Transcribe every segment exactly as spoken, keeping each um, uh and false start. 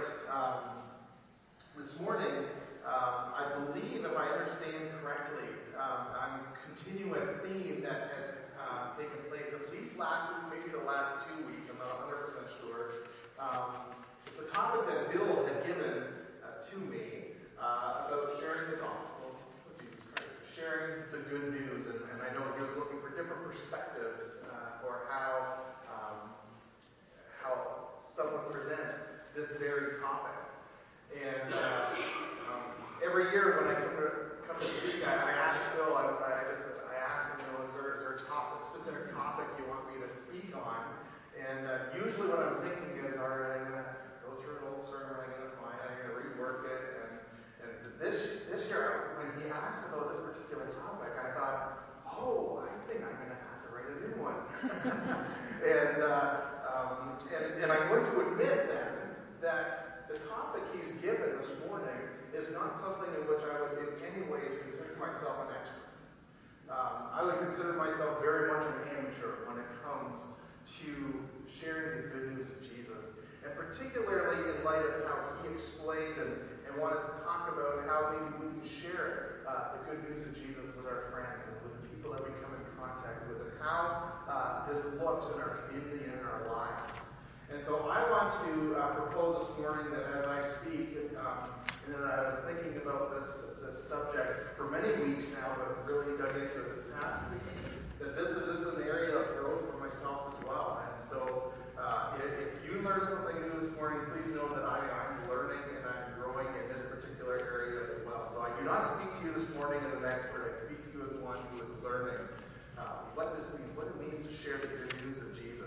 right. Um, this morning, um, I believe, if I understand correctly, um, I'm continuing a theme that has uh, taken place at least last week, maybe the last two weeks. I'm not one hundred percent sure. Um, it's the topic that Bill had given uh, to me uh, about sharing the gospel of Jesus Christ, sharing the good news, and, and I know he was looking for different perspectives uh, for how um, how some would present this very topic. And uh, um, every year when I come to, come to speak, I, I ask Phil, I, I just I ask him, you know, is there, is there a, top, a specific topic you want me to speak on? And uh, usually what I'm thinking is, all right, I'm going to go through an old sermon, I'm going to find it, I'm going to rework it. And, and this this year, when he asked about this particular topic, I thought, oh, I think I'm going to have to write a new one. and, uh, um, and and I'm going to admit then that the topic he's given this morning is not something in which I would in any ways consider myself an expert. Um, I would consider myself very much an amateur when it comes to sharing the good news of Jesus. And particularly in light of how he explained and, and wanted to talk about how maybe we can share uh, the good news of Jesus with our friends and with the people that we come in contact with, and how uh, this looks in our community and in our lives. And so I want to uh, propose this morning that as I speak, um, and that I was thinking about this this subject for many weeks now, but really dug into it this past week, that this is, this is an area of growth for myself as well. And so uh, if, if you learn something new this morning, please know that I, I'm learning and I'm growing in this particular area as well. So I do not speak to you this morning as an expert. I speak to you as one who is learning uh, what this means, what it means to share the good news of Jesus.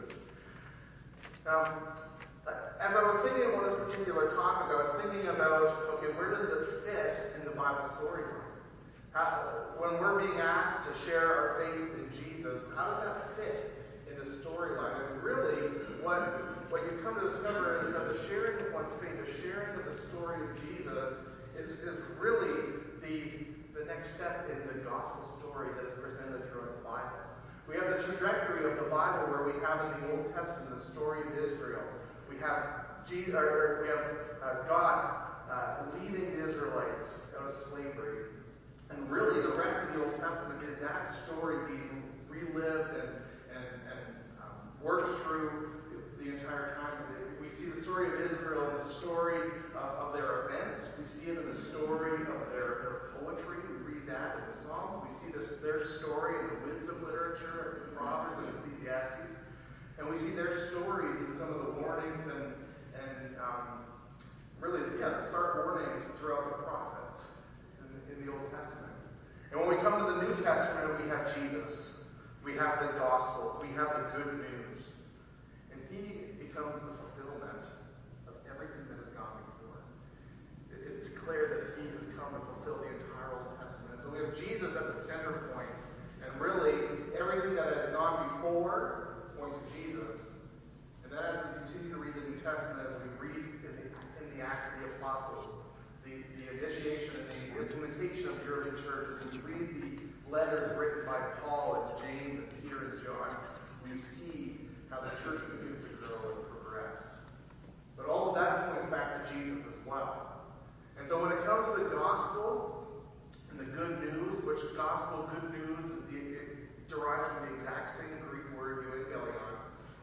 Um, as I was thinking about this particular topic, I was thinking about, okay, where does it fit in the Bible storyline? How, when we're being asked to share our faith in Jesus, how does that fit in the storyline? And really, what, what you come to discover is that the sharing of one's faith, the sharing of the story of Jesus, is, is really the, the next step in the gospel story that is presented throughout the Bible. We have the trajectory of the Bible where we have in the Old Testament the story of Israel. We have Jesus, or we have uh, God uh, leading the Israelites out of slavery. And really the rest of the Old Testament is that story being relived and, and, and um, worked through the entire time. We see the story of Israel in the story of, of their events. We see it in the story of their, their poetry. We read that in the Psalms. We see this, their story in the wisdom literature of Proverbs and Ecclesiastes. And we see their stories in some of the warnings and, and um, really, yeah, the stark warnings throughout the prophets in, in the Old Testament. And when we come to the New Testament, we have Jesus. We have the Gospels. We have the good news. And he becomes the fulfillment of everything that has gone before. It's declared that he has come to fulfill the entire Old Testament. So we have Jesus at the center point. And really, everything that has gone before points to Jesus. And then as we continue to read the New Testament, as we read in the, in the Acts of the Apostles, the, the initiation and the implementation of the early church, as we read the letters written by Paul and James and Peter and John, we see how the church begins to grow and progress. But all of that points back to Jesus as well. And so when it comes to the gospel and the good news, which gospel good news is the, it derives from the exact same Greek word, euangelion,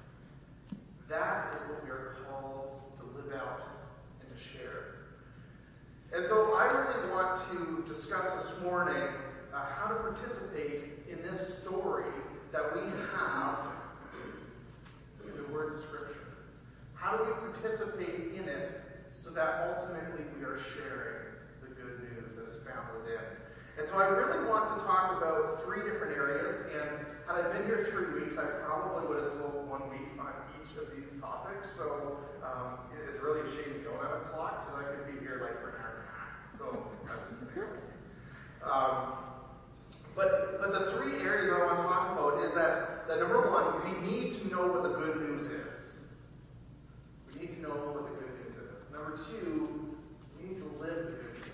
that is what we are called to live out and to share. And so I really want to discuss this morning uh, how to participate in this story that we have in the words of Scripture. How do we participate in it so that ultimately we are sharing the good news that is found within? And so I really want to talk about three different areas, and had I been here three weeks, I probably would have spoke one week on each of these topics. So um, it is really a shame we don't have a clock, because I could be here like for an hour and a half. So I'm just kidding. Um, but but the three areas that I want to talk about is that, that number one, we need to know what the good news is. We need to know what the good news is. Number two, we need to live the good news.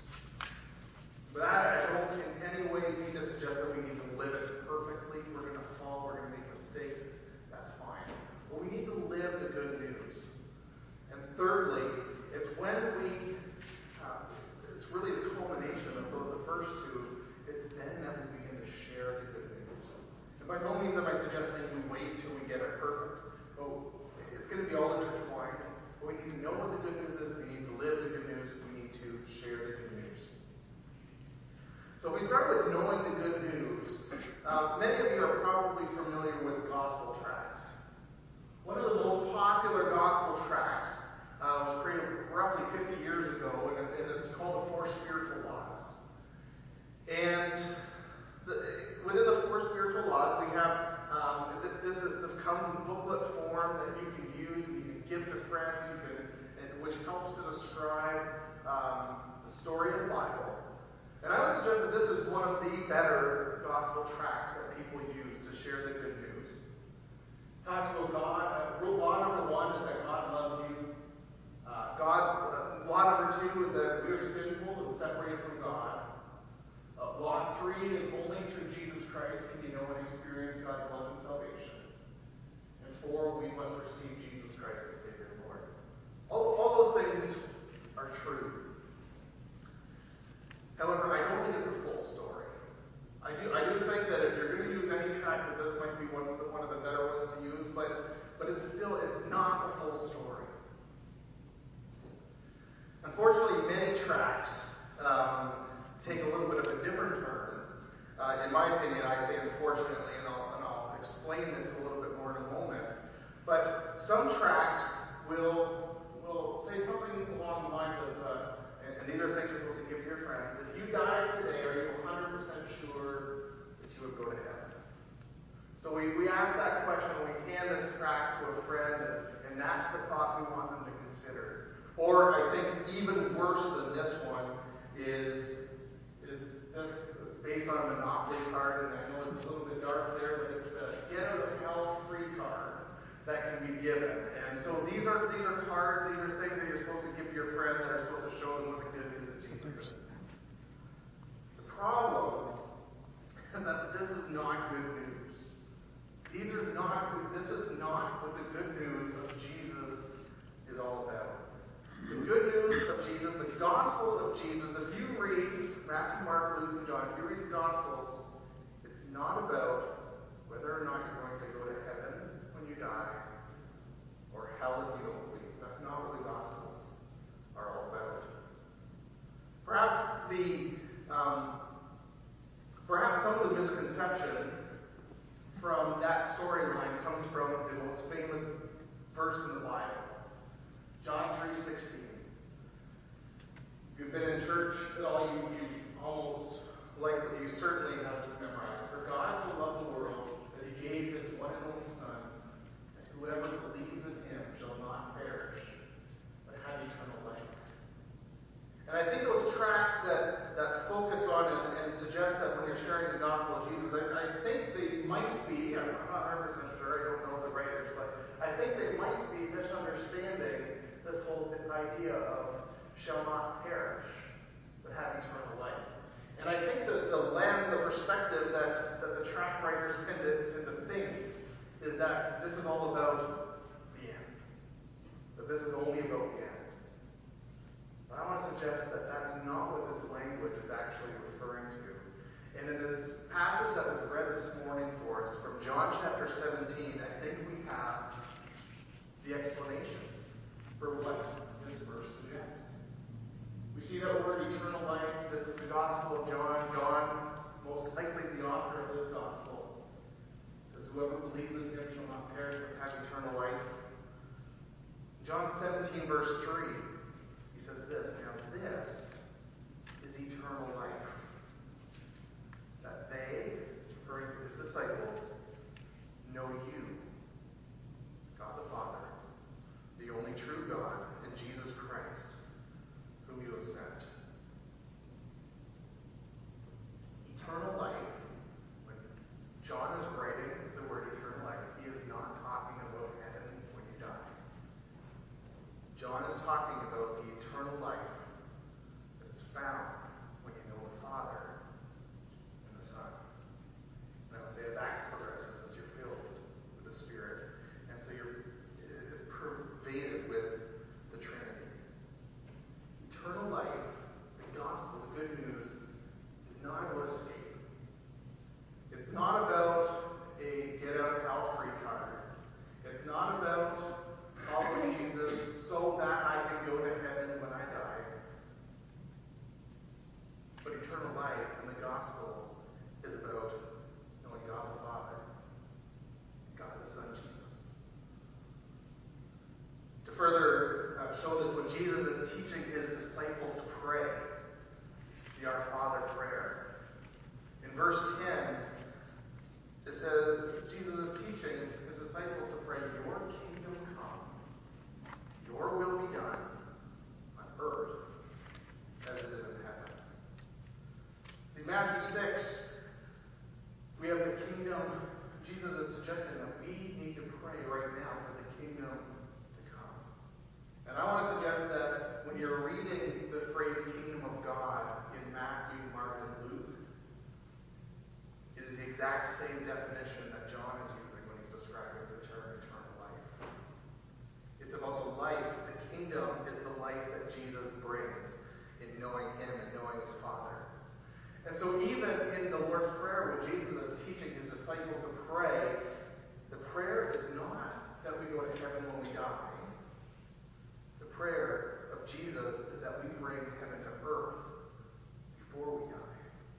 But I, I don't in any way mean to suggest that we need to live it perfectly. We're going to fall, we're going to make mistakes. That's fine. But we need to live the good news. And thirdly, if then we, uh, it's really the culmination of the, the first two. It's then that we begin to share the good news. And by no means am I suggesting we wait till we get it perfect. But it's going to be all intertwined. But we need to know what the good news is. We need to live the good news. We need to share the good news. So if we start with knowing the good news, uh, many of you are probably familiar with gospel tracts. One of the most popular gospel tracts uh, was created roughly fifty years ago, and, it, and it's called the Four Spiritual Laws. And the, within the Four Spiritual Laws, we have um, this is, this comes in booklet form that you can use and you can give to friends, you can, and, which helps to describe um, the story of the Bible. And I would suggest that this is one of the better gospel tracts that people use to share the good news. It talks about God. Uh, rule law number one is that God loves you. Uh, God. Uh, law number two is that we are sinful and separated from God. Uh, law three is only through Jesus Christ can you know and experience God's love and salvation. And four, we must receive Jesus Christ as Savior and Lord. All, all those things are true. However, I don't think it's the full story. I do, I do think that if you're going to use any tract, that this might be one of the, one of the better ones to use, but, but it's still, it's not the full story. Unfortunately, many tracts um, take a little bit of a different turn. Uh, in my opinion, I say unfortunately, and I'll, and I'll explain this a little bit more in a moment, but some tracts will, will say something along the lines of, uh, and these are things you're supposed to give to your friends. If you died today, are you one hundred percent sure that you would go to heaven? So we, we ask that question when we hand this tract to a friend, and, and that's the thought we want them to consider. Or I think even worse than this one is, is this based on a Monopoly card, and I know it's a little bit dark there, but it's the get out of hell free card that can be given. And so these are these are cards, these are things that you're supposed to give to your friend that are supposed to show them what the good news of Jesus is. The problem is that this is not good news. These are not good, this is not what the good news of Jesus is all about. The good news of Jesus, the gospel of Jesus, if you read Matthew, Mark, Luke, and John, if you read the Gospels, it's not about whether or not you're going to go to heaven when you die, or hell if you don't believe. That's not what the Gospels are all about. Perhaps the um, perhaps some of the misconception from that storyline comes from the most famous verse in the Bible, John three sixteen. If you've been in church at all, you you almost likely you certainly have this memorized. For God so loved the world that He gave His one and only Son, that whoever believes in Him shall not perish, but have eternal life. And I think those tracts that, that focus on and, and suggest that when you're sharing the gospel of Jesus, I, I think they might be, I'm not one hundred percent sure, I don't know the writers, but I think they might be misunderstanding this whole idea of shall not perish, but have eternal life. And I think that the lens, the perspective that, that the tract writers tend to, tend to think is that this is all about the end. That this is only about the end. But I want to suggest that that's not what this language is actually referring to. And in this passage that was read this morning for us from John chapter seventeen, I think we have the explanation for what this verse suggests. We see that word eternal life. This is the Gospel of John. John, most likely the author of this Gospel, says, whoever believes in Him shall not perish but have eternal life. John seventeen, verse three, he says this, now this is eternal life, that they, referring to His disciples, know you, God the Father, the only true God, and Jesus Christ, whom you have sent. Eternal life, when John is writing the word eternal life, he is not talking about heaven when you die. John is talking about the eternal life that is found when you know the Father and the Son. And I would say as Acts progresses, as you're filled with the Spirit, and so you're it's pervaded with the Trinity. show this when Jesus is teaching his disciples to pray, the Our Father prayer. In verse ten, it says, Jesus is teaching his disciples to pray, "Your kingdom come, your will be done on earth as it is in heaven." See, Matthew six, we have the kingdom. Jesus is suggesting that we need to pray right now for the kingdom to come. And I want to suggest that when you're reading the phrase kingdom of God in Matthew, Mark, and Luke, it is the exact same definition that John is using when he's describing the term eternal life. It's about the life. The kingdom is the life that Jesus brings in knowing him and knowing his Father. And so even in the Lord's Prayer, when Jesus is teaching his disciples to pray, the prayer is not that we go to heaven when we die. The prayer of Jesus is that we bring heaven to earth before we die.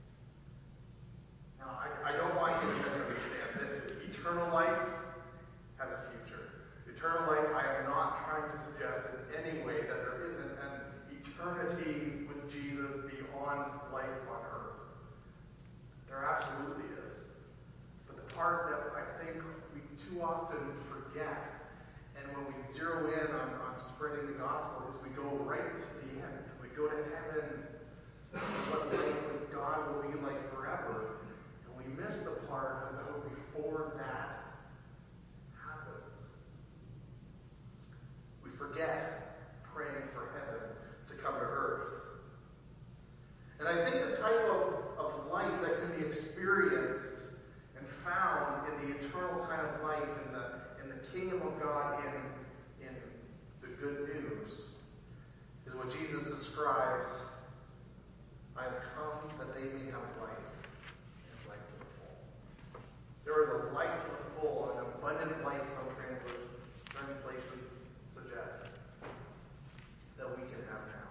Now, I, I don't want you to misunderstand that eternal life has a future. Eternal life, I am not trying to suggest in any way that there isn't an eternity with Jesus beyond life on earth. There absolutely is. But the part that I think we too often forget, and when we zero in on, on spreading the gospel, is we go right to the end. We go to heaven, what life with God will be like forever. And we miss the part about before that happens. We forget praying for heaven to come to earth. And I think the type of, of life that can be experienced and found in the eternal kind of life in the in the kingdom of God in, in the good news is what Jesus describes. I have come that they may have life and life to the full. There is a life to the full, an abundant life, some translations suggest, that we can have now.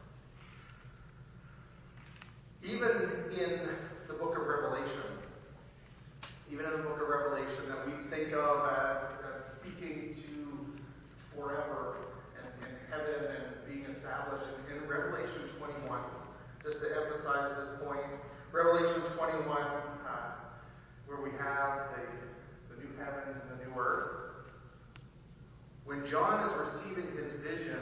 Even in the book of Revelation, even in the book of Revelation that we think of as, as speaking to forever and, and heaven and being established, in, in Revelation twenty-one, just to emphasize this point, Revelation twenty-one, uh, where we have the, the new heavens and the new earth, when John is receiving his vision,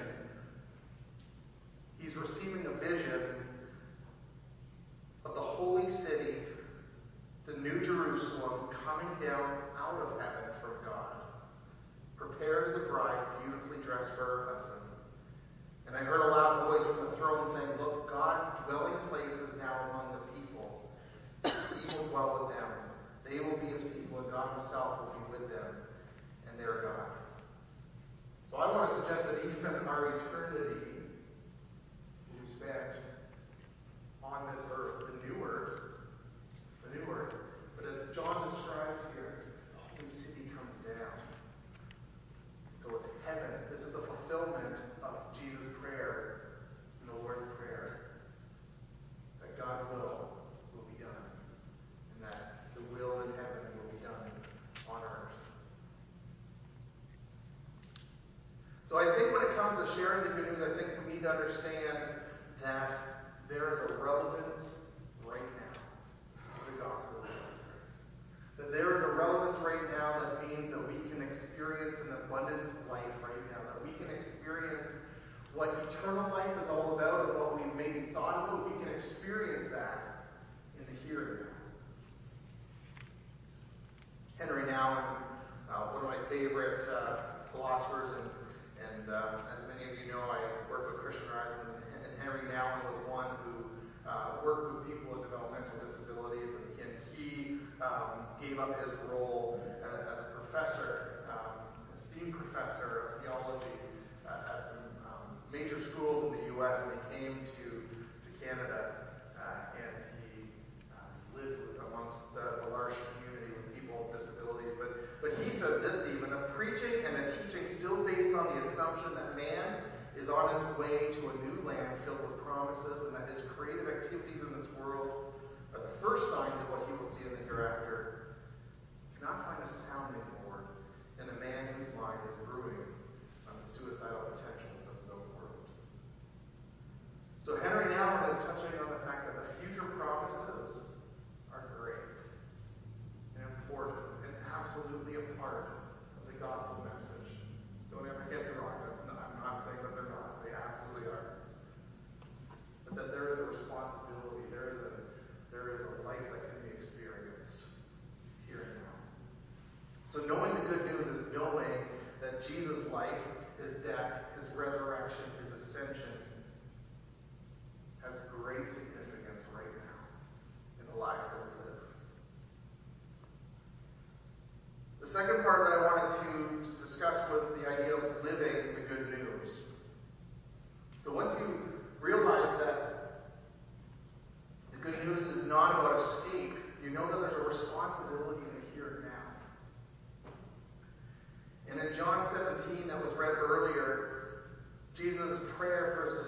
he's receiving a vision of the holy city, the New Jerusalem, coming down out of heaven from God, prepared as a bride, beautifully dressed for her husband. And I heard a loud voice from the throne saying, "Look, God's dwelling place is now among the people. He will dwell with them. They will be his people, and God himself will be with them, and their God." So I want to suggest that even our eternity will be spent on this earth, the new earth, the new earth. But as John describes here, the holy city comes down. So it's heaven. This is the fulfillment of Jesus' prayer in the Lord's Prayer, that God's will will be done, and that the will in heaven will be done on earth. So I think when it comes to sharing the good news, I think we need to understand that there is a relevance right now to the gospel of Jesus Christ. That there is a relevance right now that means that we can experience an abundant life right now. That we can experience what eternal life is all about and what we've maybe thought about. We can experience that in the here and now. Henry Nouwen, uh, one of my favorite uh, philosophers, and, and uh, as many of you know, I work with Christian Rising, and Henry Nouwen was one who uh, worked with people with developmental disabilities, and, and he um, gave up his role as, as a professor, um, esteemed professor of theology uh, at some um, major schools in the U S, and he came to, to Canada, uh, and he um, lived with, amongst uh, a large community with people with disabilities. But, but he said this even, a preaching and a teaching still based on the assumption that man is on his way to a new land filled with promises, and that his creative activities in this world are the first signs of what he will see in the hereafter, cannot find a sounding board in a man whose mind is brewing on the suicidal potentials of his own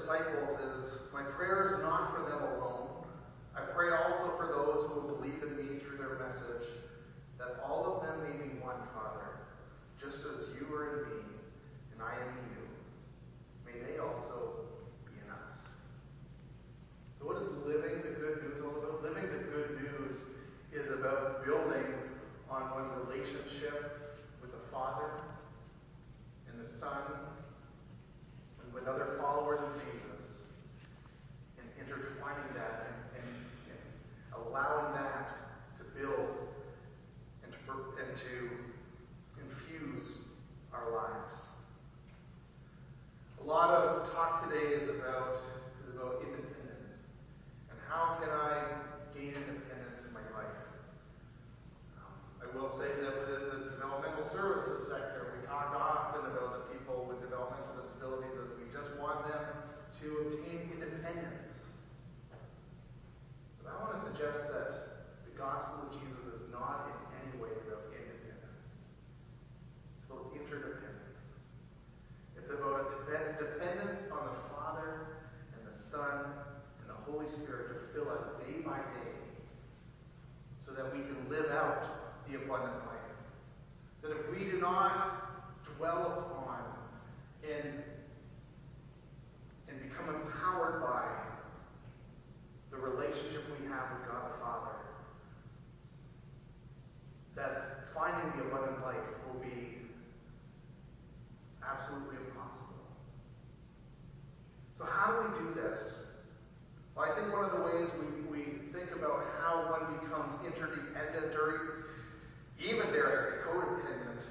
disciples is, my prayer is not for them alone. I pray also for those who will believe in me through their message, that all of them may be one, Father, just as you are in me and I am in you. May they also be in us. So what is living the good news all about? Living the good news is about building on one relationship with the Father and the Son and with other followers of Jesus, and intertwining that and, and, and allowing that to build and to, and to infuse our lives. A lot of talk today is about is about independence, and how can I gain independence in my life? Um, I will say that within the developmental services sector, we talk often about the people with developmental disabilities as we just want them to obtain independence. But I want to suggest that the gospel of Jesus is not in any way about independence. It's about interdependence. It's about dependence on the Father and the Son and the Holy Spirit to fill us day by day so that we can live out the abundant life. That if we do not dwell upon and, and become empowered by the relationship we have with God the Father, that finding the abundant life will be absolutely impossible. So how do we do this? Well, I think one of the ways we, we think about how one becomes interdependent, or even, dare I say, codependent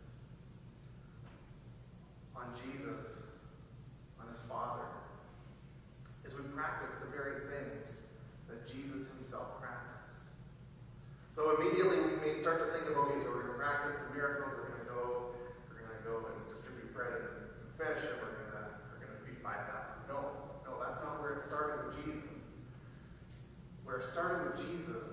on Jesus, on his Father, is we practice the very things that Jesus himself practiced. So immediately we may start to think of, okay, so we're going to practice the miracles, we're going to go, we're going to go and distribute bread and fish, and we're going to we're going to feed five thousand. No, no, that's not where it started with Jesus. Where it started with Jesus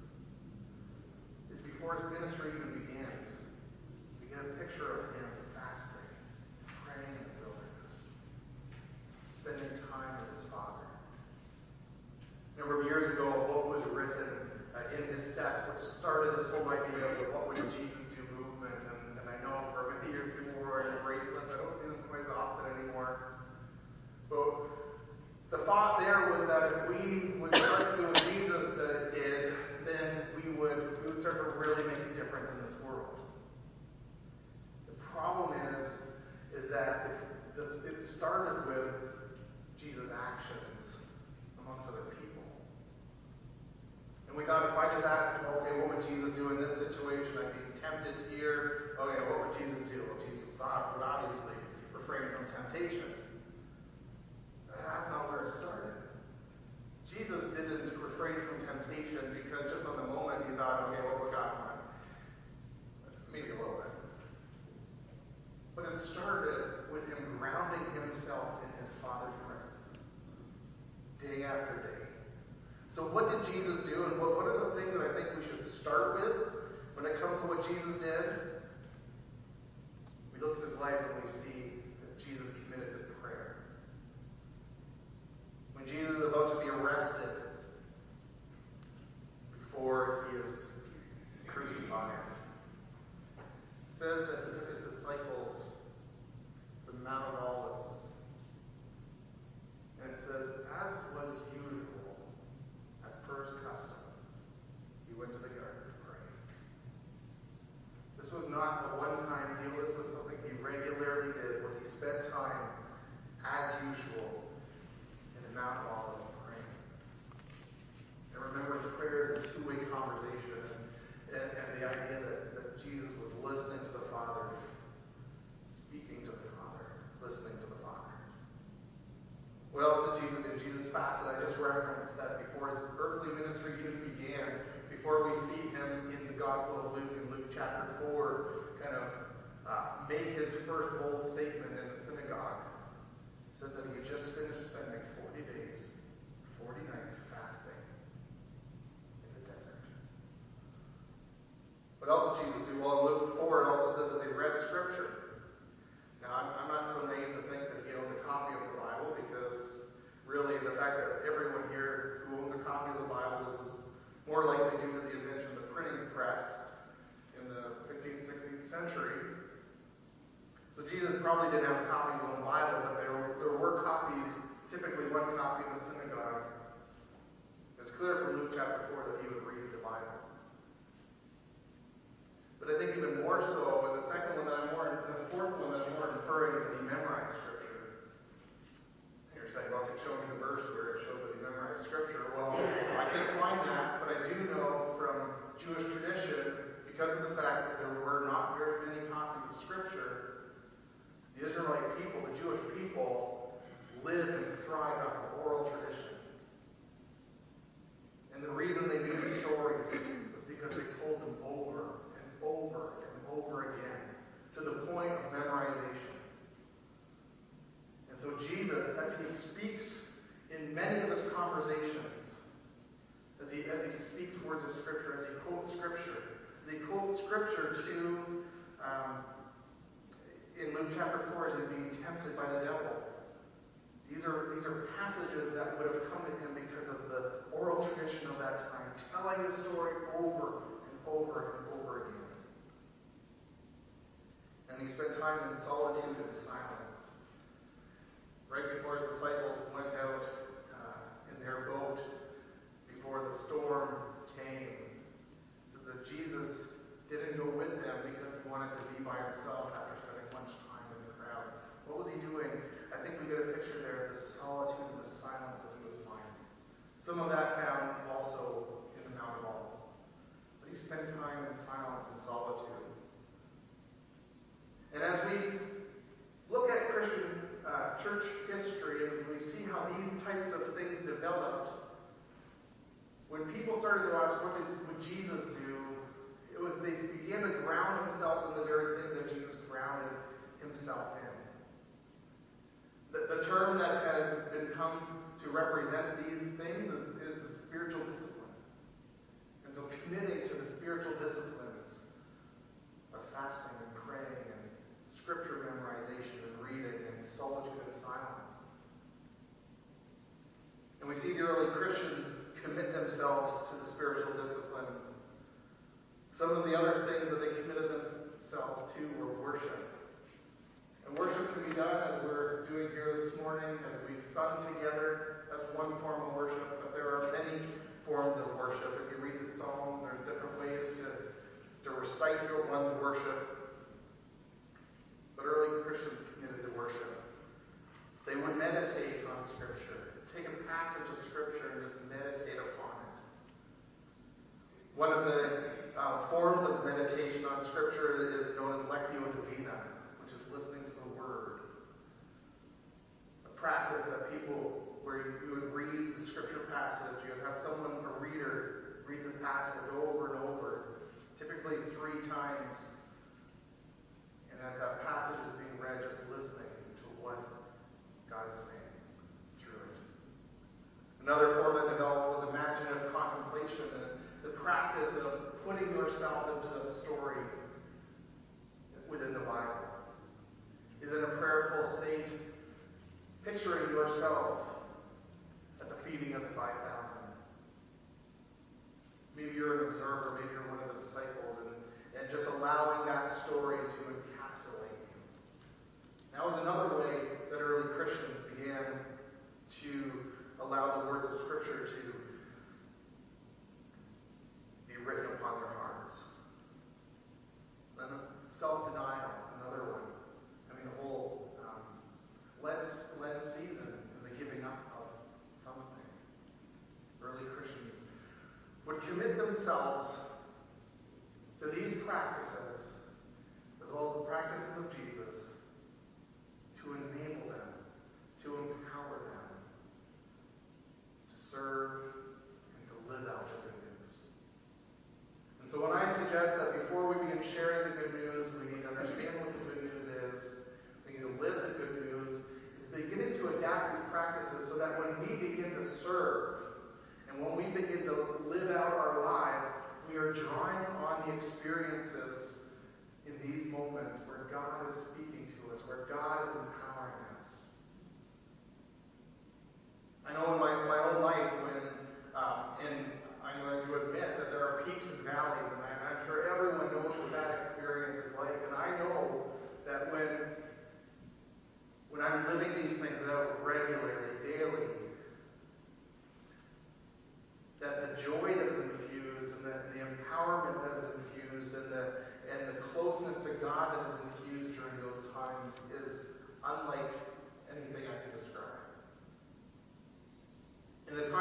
is before his ministry even begins. We get a picture of him fasting, praying in the wilderness, spending time with his Father. A number of years ago, a book was written uh, in his steps, which started this whole idea of the What Would Jesus Do movement. And, and I know for many years people were wearing bracelets. I don't see them quite as often anymore. But the thought there was that if we would start to do what Jesus did, then we would we would start to really make a difference in this world. The problem is, is that it, this, it started with Jesus' actions amongst other people. And we thought, if I just asked him, okay, what would Jesus do in this situation? I'd be tempted here. Okay, what would Jesus do? Well, Jesus would obviously refrain from temptation. That's not where it started. Jesus didn't refrain from temptation because just on the moment he thought, okay, what would God want? Maybe a little bit. But it started with him grounding himself in his Father's presence, day after day. So what did Jesus do, and what, what are the things that I think we should start with when it comes to what Jesus did? We look at his life and we see that Jesus committed to prayer. When Jesus is about to be arrested before he is crucified, it says that he took his disciples to the Mount of Olives. And it says, as was usual, as per his custom, he went to the garden to pray. This was not a one-time deal. This was something he regularly did, was he spent time, as usual, Mount of Olives praying. And remember, prayer is a two-way conversation, and, and the idea that, that Jesus was listening to the Father, speaking to the Father, listening to the Father. What else did Jesus do? Jesus fasted. I just referenced that before his earthly ministry even began, before we see him in the Gospel of Luke, in Luke chapter four, kind of uh, make his first bold statement in the synagogue. Says that he had just finished spending forty days, forty nights fasting in the desert. What else did Jesus do? Well, in Luke four, it also says that they read Scripture. Now, I'm, I'm not so naive to think that he owned a copy of the Bible, because typically one copy in the synagogue. It's clear from Luke chapter four that he would read the Bible. But I think even more so, and the second one that I'm more, the fourth one that I'm more inferring is that he memorized Scripture. And you're saying, well, can you show me the verse where it shows that he memorized Scripture? Well, I can't find that, but I do know from Jewish tradition, because of the fact that there were not very many copies of Scripture, the Israelite people, the Jewish people, lived and thrived on oral tradition. And the reason they knew the stories was because they told them over and over and over again, to the point of memorization. And so Jesus, as he speaks in many of his conversations, as he, as he speaks words of Scripture, as he quotes Scripture, as he quotes Scripture to, um, in Luke chapter four, as he's being tempted by the devil. These are, these are passages that would have come to him because of the oral tradition of that time, telling the story over and over and over again. And he spent time in solitude and silence. Right before his disciples went out uh, in their boat, before the storm came, so that Jesus didn't go with them because he wanted to be by himself after spending much time in the crowd. What was he doing? I think we get a picture there of the solitude and the silence that he was finding. Some of that found also in the Mount of Olives. But he spent time in silence and solitude. And as we look at Christian uh, church history and we see how these types of things developed, when people started to ask, what did, would Jesus do? It was they began to ground themselves in the very things that Jesus grounded himself in. The, the term that has been come to represent these things is, is the spiritual disciplines. And so committing to the spiritual disciplines of fasting and praying and scripture memorization and reading and solitude and silence. And we see the early Christians commit themselves to the spiritual disciplines. Some of the other things that they committed themselves to were worship. And worship can be done as we're doing here this morning, as we've sung together. That's one form of worship, but there are many forms of worship. If you read the Psalms, there's different ways to, to recite your one's worship. But early Christians committed to worship. They would meditate on Scripture, take a passage of Scripture and just meditate upon it. One of the uh, forms of meditation on Scripture is known as Lectio Divina, which is listening to the Word. A practice that people, where you, you would read the Scripture passage, you would have someone, a reader, read the passage over and over, typically three times. And as that passage is being read, just listening to what God is saying through it. Another form that developed was imaginative contemplation, and the practice of putting yourself into the story within the Bible. Is in a prayerful state, picturing yourself at the feeding of the five thousand. Maybe you're an observer, maybe you're one of the disciples, and, and just allowing that story to encapsulate you. That was another way that early Christians began to allow the words of Scripture to be written upon their hearts. Then self-denial, another one. I mean, the whole um, Lent, Lent season and the giving up of something. Early Christians would commit themselves to these practices, as well as the practices of Jesus, to enable them, to empower them, to serve and to live out the good news. And so when I suggest that before we begin sharing the good news, we need to understand what the good news is, we need to live the good news, it's beginning to adapt these practices so that when we begin to serve, and when we begin to live out our lives, we are drawing on the experiences in these moments where God is speaking to us, where God is empowering us. I know in my, my own life when, um, and I'm going to admit that there are peaks and valleys, and I, I'm sure everyone knows what that experience is like. And I know that when, when I'm living these things out regularly, daily,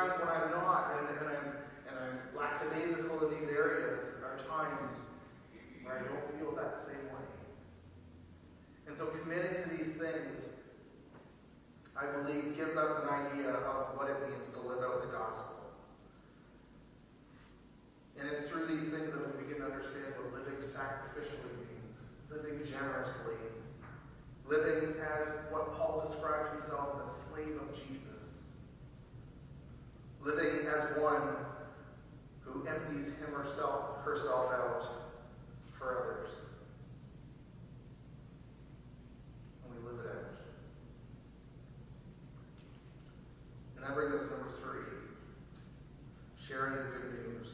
times when I'm not, and, and I'm and I'm lackadaisical in these areas, are times where I don't feel that same way. And so committing to these things, I believe, gives us an idea of what it means to live out the gospel. And it's through these things that we begin to understand what living sacrificially means, living generously, living as what Paul describes himself as a slave of Jesus, living as one who empties him herself, herself out for others. And we live it out. And that brings us to number three, sharing the good news.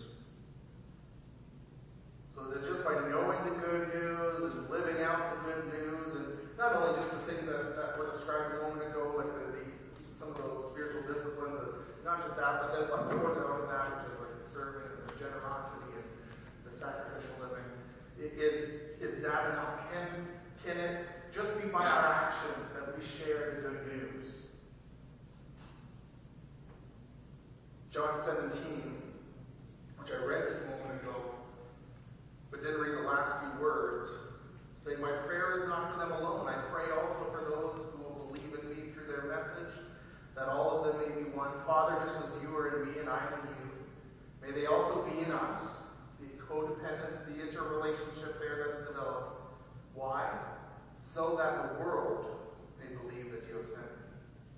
So is it just by knowing the good news and living out the good news, and not only just the things that, that were described a moment ago, like the, the some of those spiritual disciplines, and not just that, but then what pours out of that, which is like the serving and the generosity and the sacrificial living. It is is that enough? Can can it just be by our actions that we share the good news? John seventeen, which I read just a moment ago, but didn't read the last few words, say, "My prayer is not for them alone. I pray also for those who will believe in me through their message, that all of them may be one. Father, just as you are in me and I in you, may they also be in us." The codependent, the interrelationship there that's developed. Why? So that the world may believe that you have sent me.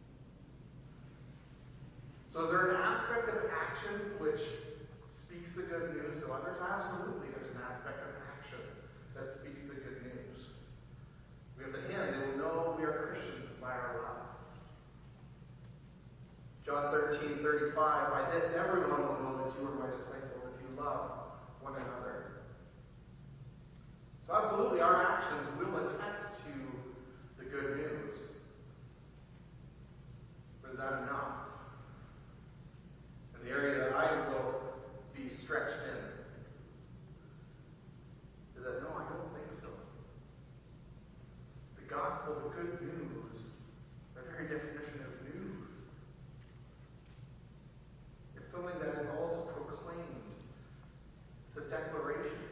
So is there an aspect of action which speaks the good news to others? Absolutely, there's an aspect of action that speaks the good news. We have the hymn, they will know we are Christians by our love. John thirteen thirty-five, by this everyone will know that you are my disciples if you love one another. So absolutely, our actions will attest to the good news. But is that enough? In the area that I will be stretched in, is that, no, I don't think so. The gospel, the good news, the very definition is news. It's something that is also proclaimed. It's a declaration.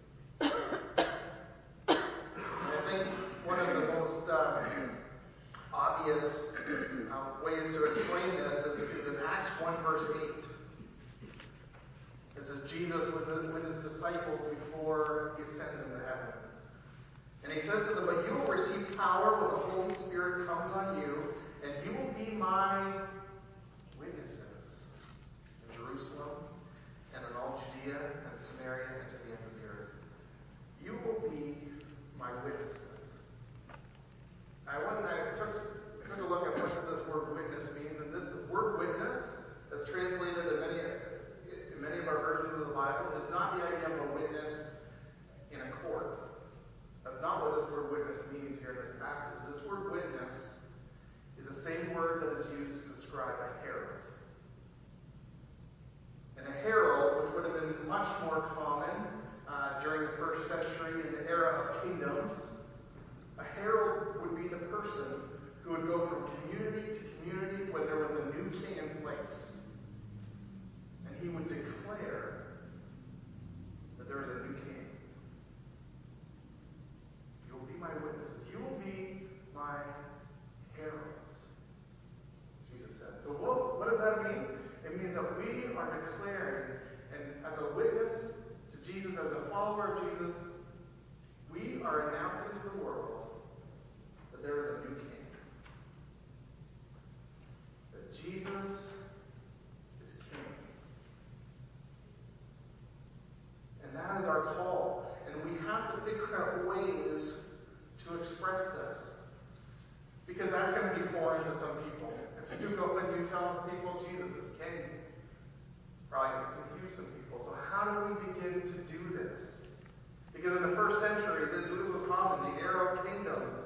And I think one of the most uh, obvious uh, ways to explain this is, is in Acts one verse eight. This is Jesus with, with his disciples before he ascends into heaven. And he says to them, "But you will receive power when the Holy Spirit comes on you, and you will be my witnesses in Jerusalem and in all Judea and Samaria and to the ends of the earth. You will be my witnesses." I went and I took, took a look at what does this word witness mean. And this the word witness, that's translated in many in many of our versions of the Bible, is not the idea of a witness in a court. That's not what this word witness means here in this passage. This word witness is the same word that is used to describe a herald. And a herald, which would have been much more common uh, during the first century in the era of kingdoms, a herald would be the person who would go from community to community when there was a new king in place. And he would declare that there is a new king. You will be my witnesses. You will be my heralds, Jesus said. So what, what does that mean? It means that we are declaring, and as a witness to Jesus, as a follower of Jesus, we are announcing to the world that there is a new king. That Jesus is king. And that is our call. And we have to figure out ways to express this. Because that's going to be foreign to some people. If you go and you tell people Jesus is king, it's probably going to confuse some people. So how do we begin to do this? Because in the first century, this was common, the era of kingdoms.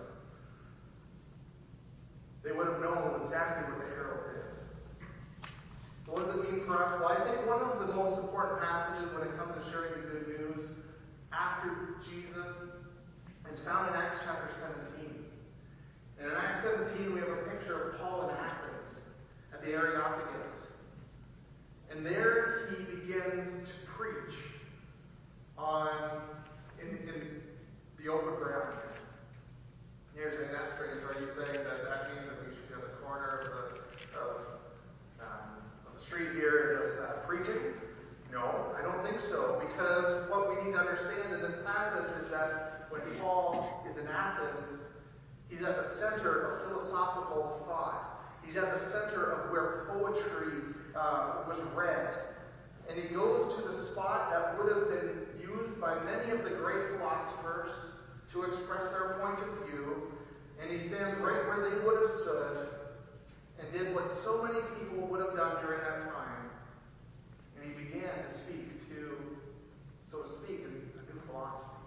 They would have known exactly what the herald did. So what does it mean for us? Well, I think one of the most important passages when it comes to sharing the good news after Jesus is found in Acts chapter seventeen. And in Acts seventeen, we have a picture of Paul in Athens at the Areopagus. He's at the center of where poetry uh, was read. And he goes to the spot that would have been used by many of the great philosophers to express their point of view. And he stands right where they would have stood and did what so many people would have done during that time. And he began to speak to, so to speak, a new philosophy,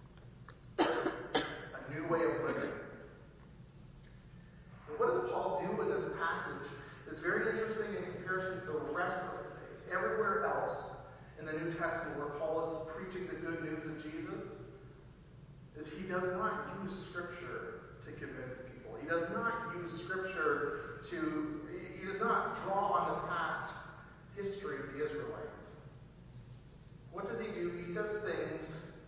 a new way of living. And what does Paul do with this passage? It's very interesting in comparison to the rest of everywhere else in the New Testament where Paul is preaching the good news of Jesus. Is he does not use Scripture to convince people. He does not use Scripture to, he does not draw on the past history of the Israelites. What does he do? He says things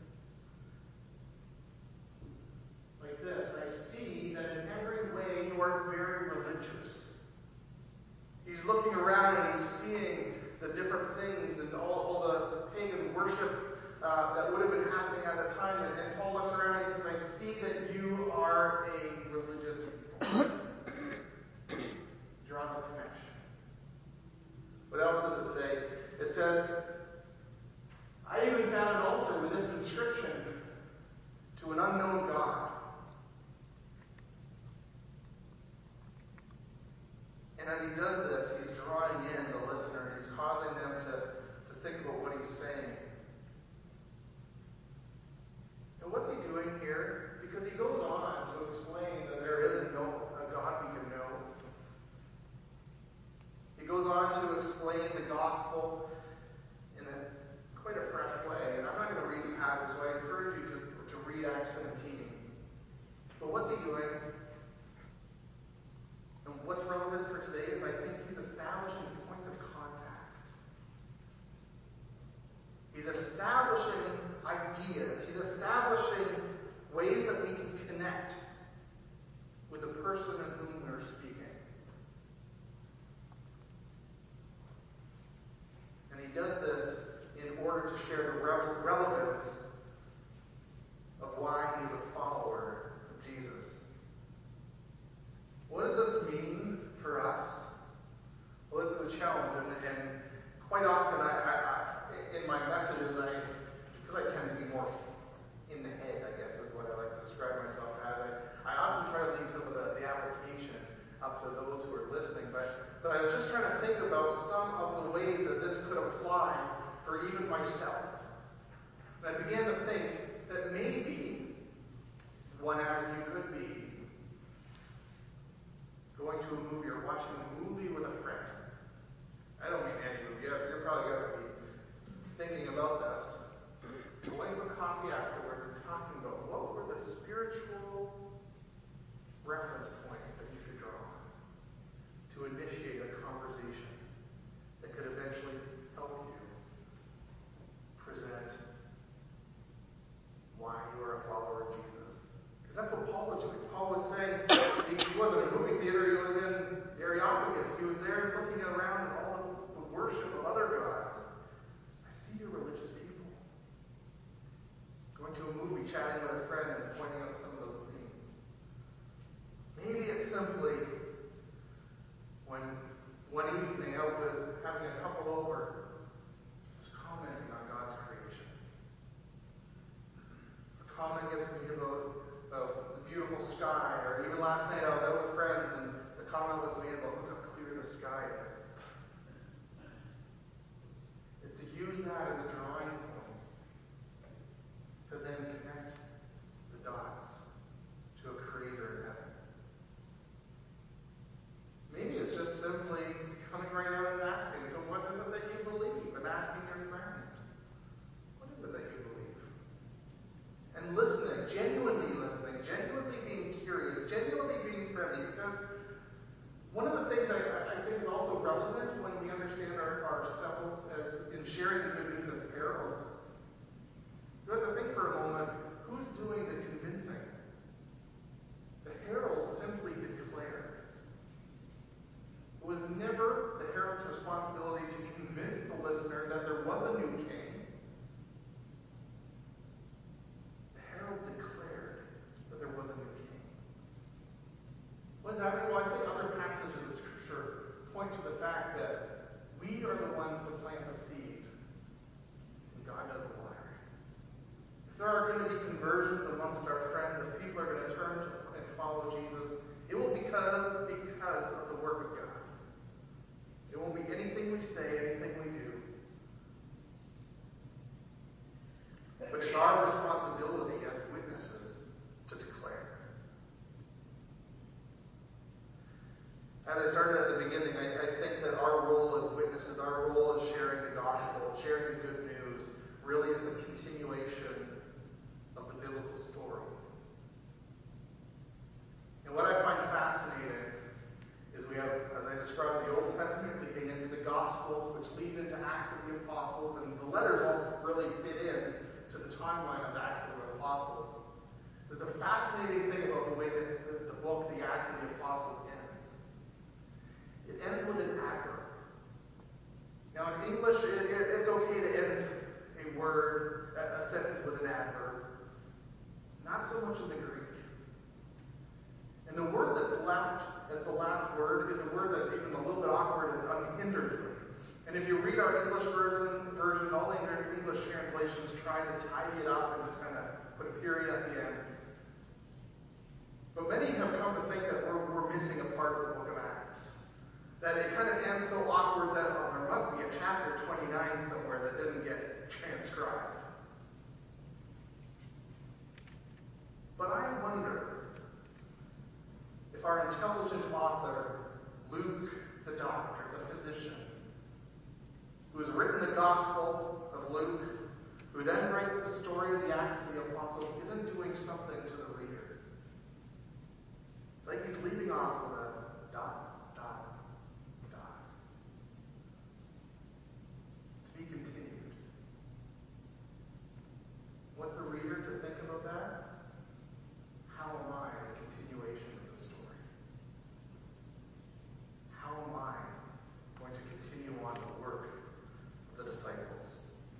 like this. I see that in every way you are very religious. He's looking around and he's seeing the different things and all, all the pagan worship uh, that would have been happening at the time. And, and Paul looks around and he says, I see that you are a religious people. Draw the connection. What else does it say? It says, I even found an altar with this inscription, to an unknown God. And as he does this, he's drawing in the listener. He's causing them to, to think about what he's saying. And what's he doing here? Because he goes on to explain that there isn't no a God we can know. He goes on to explain the gospel in a quite a fresh way. And I'm not going to read the passage, so I encourage you to, to read Acts seventeen. But what's he doing? And what's relevant for today is I think he's establishing points of contact. He's establishing ideas. He's establishing ways that we can connect with the person in whom we're speaking. And he does this in order to share the re- relevance of why he's a follower of Jesus. What does this mean for us? Well, this is a challenge, and, and quite often, I, I, I, in my messages, I because I tend to be more in the head, I guess, is what I like to describe myself as. I, I often try to leave some of the, the application up to those who are listening, but but I was just trying to think about some of the ways that this could apply for even myself. And I began to think that maybe one avenue could be going to a movie or watching a movie with a friend. I don't mean any movie. You're, you're probably going to be thinking about this. Going for coffee afterwards and talking about what were the spiritual reference points that you could draw on to initiate a conversation that could eventually help you present why you are a follower of Jesus. Because that's what Paul was doing. Paul was saying he wasn't in a movie theater, he was in the Areopagus. He was there looking around at all the, the worship of other gods. I see you're religious people. Going to a movie, chatting with a friend, and pointing out some of those themes. Maybe it's simply when one evening out with having a couple over, just commenting on God's creation. A comment gets me about of the beautiful sky, or even last night I was out with friends and the comment was made about look how clear the sky is. It's to use that as a drawing point to then connect the dots to a creator in heaven. Maybe it's just simply coming right out and asking, so what is it that you believe? And asking your friend, what is it that you believe? And listening, genuinely listening, genuinely being curious, genuinely being friendly. Because one of the things I, I think is also relevant when we understand our, ourselves as in sharing the good news of heralds, you have to think for a moment, who's doing the convincing? The herald simply declared. It was never the herald's responsibility to convince the listener that there was a new king. Declared that there was a new king. What does that mean? Well, I think other passages of Scripture fact that we are the ones to plant the seed, and God does the watering. If there are going to be conversions amongst our friends, if people are going to turn to and follow Jesus, it will be because, because of the work of God. It won't be anything we say, anything we do. But it's our responsibility as witnesses to declare. As I started at the beginning, I, I think that our role as witnesses, our role as sharing the gospel, sharing the good news, really is the continuation of the biblical story. And what I find fascinating is we have, as I described, the Old Testament leading into the Gospels, which lead into Acts of the Apostles, and the letters all really fit in to the timeline of Acts of the Apostles. There's a fascinating thing about the way that the, the book, the Acts of the Apostles, ends. It ends with an adverb. Now, in English, it, it, it's okay to end a word, a, a sentence with an adverb. Not so much in the Greek. And the word that's left as the last word is a word that's even a little bit awkward. It's unhinderedly. And if you read our English version, versions, all English translations try to tidy it up and just kind of put a period at the end. But many have come to think that we're, we're missing a part of the book of Acts. That it kind of ends so awkward that oh, there must be a chapter twenty-nine somewhere that didn't get transcribed. But I wonder if our intelligent author, Luke the doctor, the physician, who has written the Gospel of Luke, who then writes the story of the Acts of the Apostles, isn't doing something to the reader. It's like he's leaving off with a dot, dot, dot. To be continued. What the reader to think about that? How am I a continuation of the story? How am I going to continue on the work of the disciples?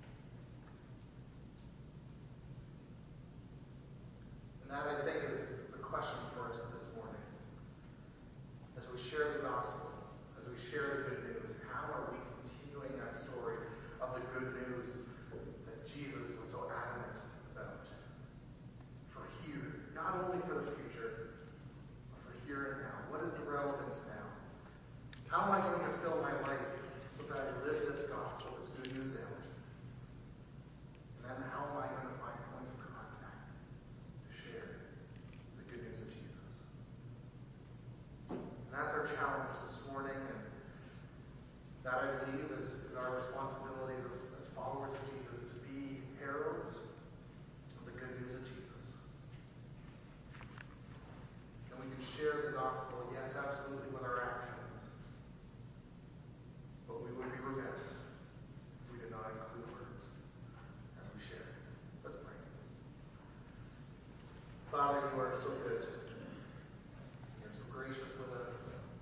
And that, I think, is the question for us this morning. As we share the gospel, as we share the good news, how are we continuing that story of the good news that Jesus was so adamant about? For here, not only for the future, but for here and now. What is the relevance now? How am I going to fill my life so that I live this gospel, this good news out? And then how am I going to find points of contact to share the good news of Jesus? And that's our challenge this morning, and that, I believe, is, is our responsibilities as followers of Jesus, to be heralds of the good news of Jesus. And we can share the gospel, yes, absolutely, with our actions. But we would be remiss if we did not include words as we share. Let's pray. Father, you are so good. You're so gracious with us.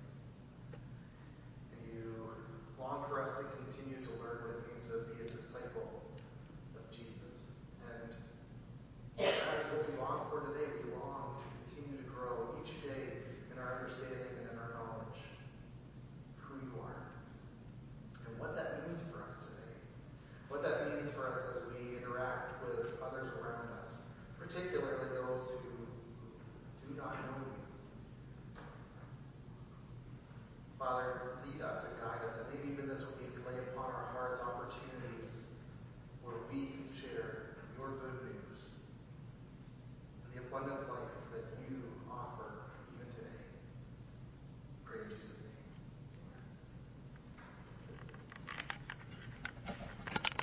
And you long for us to continue to learn what it means to be a disciple of Jesus. And that is what we long for today. We long to continue to grow each day in our understanding and in our knowledge of who you are. And what that means for us today. What that means for us as we interact with others around us. Particularly those who do not know